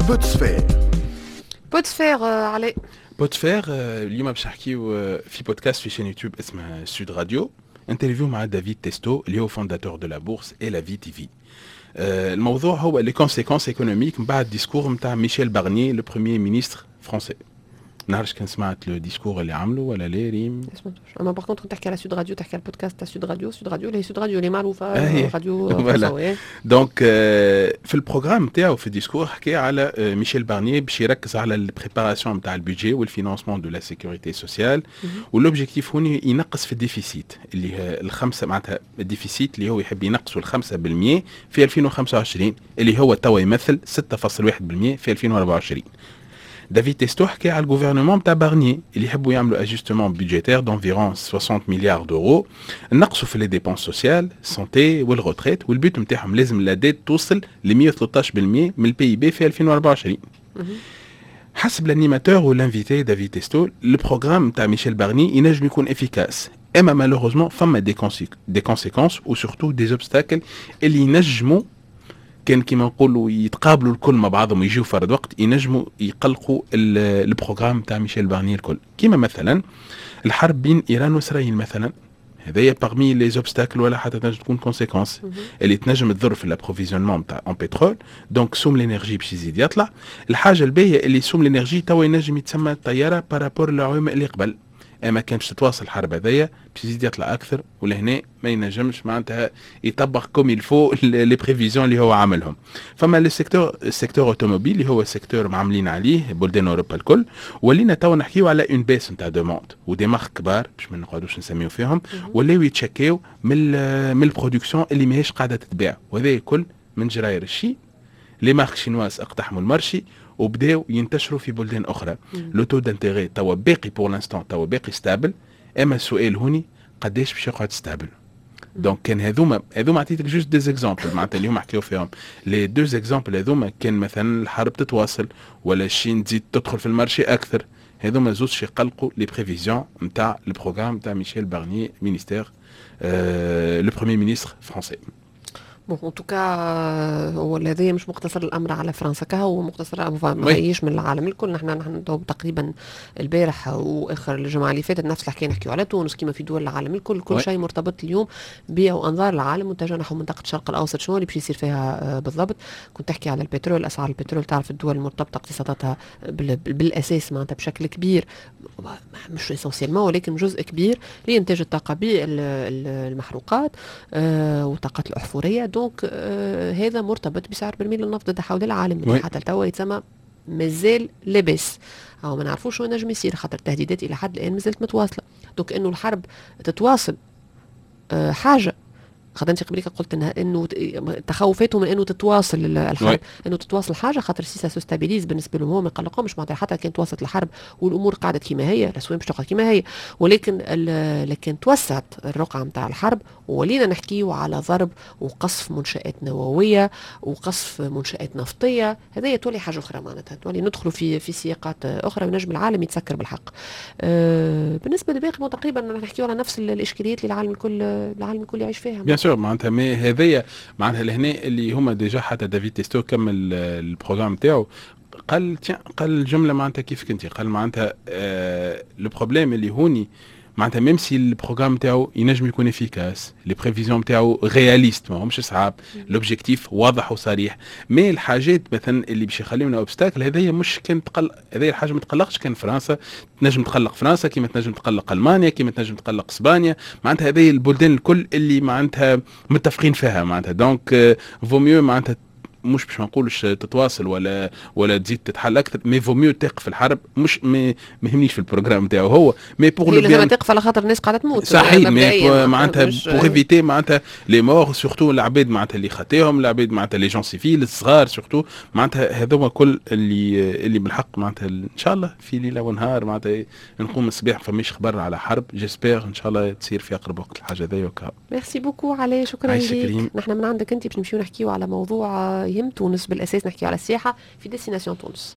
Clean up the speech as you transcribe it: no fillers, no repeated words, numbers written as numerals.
بوتسفير. بوتسفير علي بوتسفير اليوم باش نحكيو في بودكاست في شين يوتيوب اسمه سود راديو. انترفيو مع دافيد تيستو اللي هو فونداتور دو لا بورس اي لا في تي في. الموضوع هو لي كونسيكونس ايكونوميك من بعد ديسكور نتاع ميشيل بارني لو بريمير مينيستر فرونسي. نعرفش كان سمعت لو ديسكور اللي عمله ولا لا ريم؟ اما باغ كونتر تحكي على سود راديو، تحكي على البودكاست تاع سود راديو اللي هي سود راديو اللي معروفه راديو فرنساويه. دونك في البروغرام تاعو في الديسكور حكي على ميشيل بارني باش يركز على البريباراسيون نتاع البودجي والفينانسمون دو لا سيكوريتي سوسيال، والاوبجيكتيف هو ينقص في الديفيسيت اللي هي الخمسه، معناتها الديفيسيت اللي هو يحب ينقصوا ال5% في 2025 اللي هو توا يمثل 6.1% في 2024. دافيد تيستو حكى على الجوفرنمون تاع بارني اللي يحبوا يعملوا اجستمون بيدجيتير دونفيرون 60 مليار دورو، نقصوا في لي ديبونس سوسيال سونتي والغوتريت، والبيت نتاعهم لازم لا ديت توصل ل 113% من البي اي بي في 2024. حسب الانيماتور والانفيتي دافيد تيستو البروغرام تاع ميشيل بارني ينجم يكون افيكاس، اما مالوروزمون فما دي كونسيكونس وسورتو دي اوبستاكل اللي ينجموا كان كيما نقولوا يتقابلوا الكل مع بعضهم ويجيو فرد وقت ينجموا يقلقوا البروغرام تاع ميشيل بارني الكل، كيما مثلا الحرب بين ايران واسرائيل مثلا. هذايا باغمي لي زوبستاكل ولا حتى تنجم تكون كونسيكونس اللي تنجم تضر في الابروفيزيونمون تاع اون بترول. دونك سوم الانرجي باش يزيد يطلع. الحاجه الباهيه اللي سوم الانرجي توا ينجم يتسمى الطياره بارابور للعوامل اللي قبل، اما كانش تتواصل الحرب هذايا باش يزيد يطلع اكثر، ولهنا ما ينجمش معناتها يطبق كوم يلفو لي بريفيزيون اللي هو عاملهم. فما السيكتور اوتوموبيل اللي هو سيكتور معاملين عليه بلدان اوروبا الكل، ولينا توا نحكيو على اون بيس نتاع دوموند ودي مارك كبار باش ما نقعدوش نسميو فيهم ولاو يتشكيو من البرودكسيون اللي ماهيش قاعده تتباع، وهذا الكل من جراير الشي. لي مارك شينواز اقتحموا المارشي وبداو ينتشروا في بلدان اخرى. لو تو دانتيغي توا باقي بور لانستون، توا باقي ستابل، اما السؤال هوني قداش باش يقعد ستابل. دونك كان هذوما عطيتك جوست دي زيكزامبل معناتها اليوم حكيو فيهم. لي دو زيكزامبل هذوما كان مثلا الحرب تتواصل ولا الشين تزيد تدخل في المارشي اكثر، هذوما زوج شي يقلقوا لي بريفيزيون نتاع البروغرام نتاع ميشيل بارني مينيستير لو بريمير مينيستر فرونسي. بون ان توكا هو هذايا مش مقتصر الامر على فرنسا، كهو مقتصر ما هيش من العالم الكل. نحن تقريبا البارح واخر الجمعه اللي فاتت نفس الحكايه نحكيو على تونس كما في دول العالم الكل. كل شيء مرتبط اليوم بيئه وانظار العالم متجه نحو منطقه الشرق الاوسط. شنو اللي باش يصير فيها بالضبط؟ كنت تحكي على البترول، اسعار البترول تعرف الدول المرتبطه اقتصاداتها بالاساس معناتها بشكل كبير، مش اسونسيلمون ولكن جزء كبير لانتاج الطاقه بالمحروقات والطاقات الاحفوريه. دونك هذا مرتبط بسعر برميل النفط ضد حول العالم اللي حتى توا يتسمى مازال لبس او ما نعرفوش شو نجم يصير، خاطر التهديدات الى حد الان مازالت متواصله. دونك انه الحرب تتواصل حاجه، خاطر انت قبليك قلت انه تخوفاتهم من انه تتواصل الحرب، انه تتواصل حاجه خاطر سيسا سوستابيليز بالنسبه لهم هو ما يقلقهمش معناتها حتى كان تواصلت الحرب والامور قاعده كما هي، الاسواق مش تقعد كما هي، ولكن لكن توسعت الرقعه نتاع الحرب ولينا نحكيو على ضرب وقصف منشات نوويه وقصف منشات نفطيه. هذه تولي حاجه اخرى معناتها، تولي ندخلوا في سياقات اخرى ونجم العالم يتسكر بالحق. بالنسبه للباقي تقريبا نحكيو على نفس الاشكاليات اللي العالم الكل يعيش فيها. بيان سور معناتها هذايا معناتها لهنا اللي هما ديجا حتى دافيد تيستو كمل البروغرام تاعو قال الجمله معناتها كيف كنتي قال معناتها لو بروبليم اللي هوني معناتها ميم سي البروغرام تاعو ينجم يكون افيكاس، لي بريفيزيون تاعو رياليست ماهمش صعاب، لوبجيكتيف واضح وصريح، مي الحاجات مثلا اللي باش يخليونا اوبستاكل هذايا مش كان تقلق، هذايا الحاجه ما تقلقش. كان فرنسا تنجم تقلق فرنسا كيما تنجم تقلق المانيا كيما تنجم تقلق اسبانيا، معناتها هذايا البلدان الكل اللي معناتها متفقين فيها معناتها. دونك فو ميو معناتها مش باش ما نقولش تتواصل ولا تزيد تتحل اكثر، مي فو ميو تقف في الحرب. مش ما يهمنيش في البروغرام تاعو هو مي بوغ لو بيان تقف على خاطر الناس قاعده تموت صحيح، مي معناتها بوغ ايفيتي معناتها لي مور سورتو العباد معناتها اللي خاطيهم العباد معناتها لي جون سيفيل الصغار سورتو معناتها هذوما كل اللي بالحق معناتها ان شاء الله في ليله ونهار معناتها نقوم الصباح فماش خبر على حرب. جيسبر ان شاء الله تصير في اقرب وقت الحاجه ذي وكا. ميرسي بوكو علي، شكرا لك. نحن من عندك انت باش نمشيو نحكيو على موضوع يهم تونس بالاساس، نحكيو على السياحه في ديستيناسيون تونس.